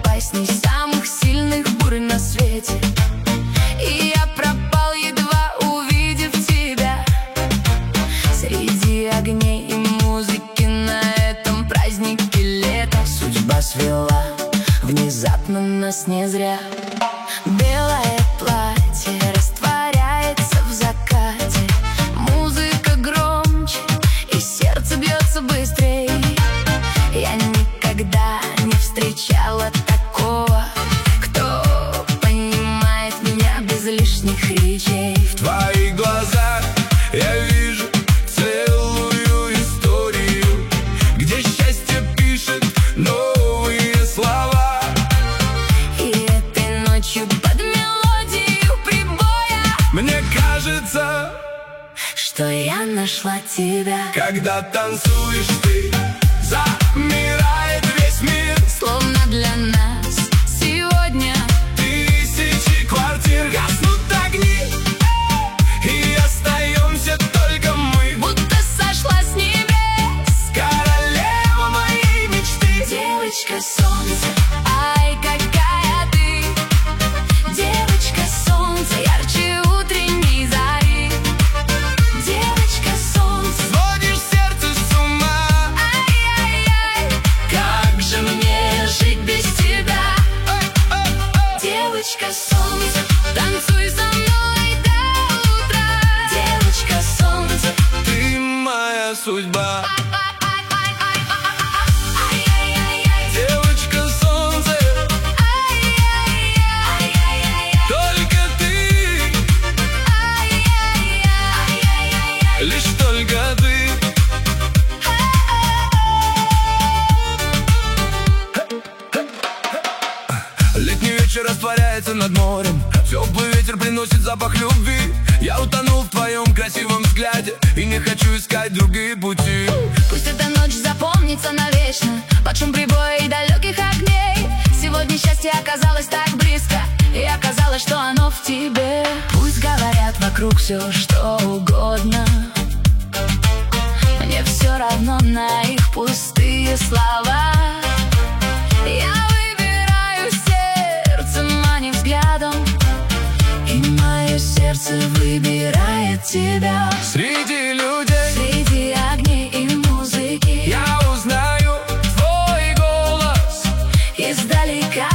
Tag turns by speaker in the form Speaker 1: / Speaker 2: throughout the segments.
Speaker 1: безопасней самых сильных бурь на свете. И я пропал, едва увидев тебя. Среди огней и музыки на этом празднике лета судьба свела внезапно нас не зря. Белое платье растворяется в закате, музыка громче и сердце бьется быстрей. Я никогда не встречала такого, кто понимает меня без лишних речей.
Speaker 2: В твоих глазах я вижу целую историю, где счастье пишет новые слова.
Speaker 1: И этой ночью под мелодию прибоя
Speaker 2: Мне кажется,
Speaker 1: что я нашла тебя.
Speaker 2: когда танцуешь ты, замирает весь мир.
Speaker 1: Словно для нас сегодня
Speaker 2: Тысячи квартир гаснут огни, и остаемся только мы.
Speaker 1: будто сошла с небес
Speaker 2: Королева моей мечты.
Speaker 1: девочка солнце. Ай, какая ты, девочка солнце, ярче утренней зари. Девочка солнце,
Speaker 2: Сводишь сердце с ума.
Speaker 1: ай-яй-яй, как же мне жить без тебя? Девочка солнце, танцуй со мной до утра. Девочка солнце,
Speaker 2: Ты моя судьба.
Speaker 1: ай-яй-яй-яй,
Speaker 2: Девочка солнце,
Speaker 1: ай-яй-яй-яй,
Speaker 2: только ты,
Speaker 1: ай-яй-яй-яй.
Speaker 2: лишь только ты. Летний вечер растворяется над морем, теплый ветер приносит запах любви. Я утонул в твоем красивом взгляде и не хочу искать другие пути.
Speaker 1: Пусть эта ночь запомнится навечно под шум прибоя и далеких огней. Сегодня счастье оказалось так близко, и оказалось, что оно в тебе. Пусть говорят вокруг все, что угодно, мне все равно на их пустые слова. Я выбираю сердцем, а не взглядом, и мое сердце выбирает тебя.
Speaker 2: Среди людей
Speaker 1: Среди огней и музыки
Speaker 2: я узнаю твой голос.
Speaker 1: издалека.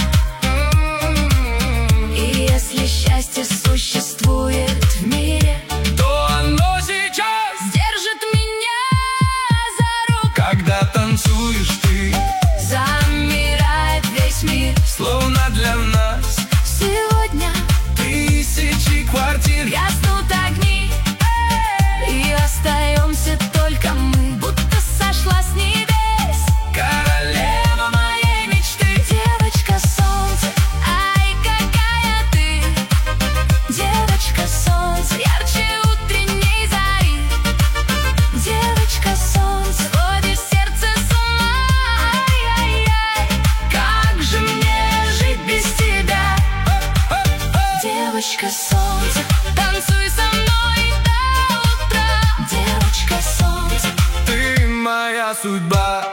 Speaker 1: И если счастье существует в мире,
Speaker 2: То оно сейчас,
Speaker 1: держит меня за руку.
Speaker 2: когда танцуешь ты,
Speaker 1: Замирает весь мир.
Speaker 2: словно для нас
Speaker 1: Сегодня
Speaker 2: тысячи квартир.
Speaker 1: гаснут огни, и остаемся только мы, будто сошла с небес
Speaker 2: Королева
Speaker 1: моей мечты. Девочка солнце, ай, какая ты, девочка солнце, ярче утренней зари. Девочка солнце, сводишь сердце с ума. Ай-яй-яй, как же мне жить без тебя? Девочка солнце, танцуй со мной до утра. Девочка солнце,
Speaker 2: ты моя судьба.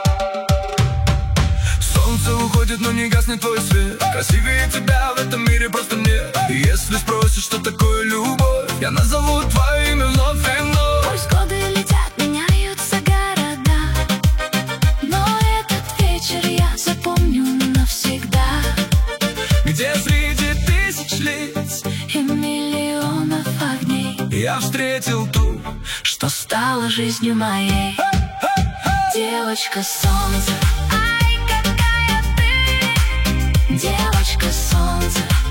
Speaker 2: Солнце уходит, но не гаснет твой свет. Красивее тебя в этом мире просто нет. И если спросишь, что такое любовь, я назову твое имя вновь и вновь.
Speaker 1: пусть годы летят, меняются города, но этот вечер я запомню навсегда.
Speaker 2: Где среди тысяч лиц
Speaker 1: И миллионов огней,
Speaker 2: я встретил ту,
Speaker 1: что стало жизнью моей. Девочка солнце, ай, какая ты, девочка солнце,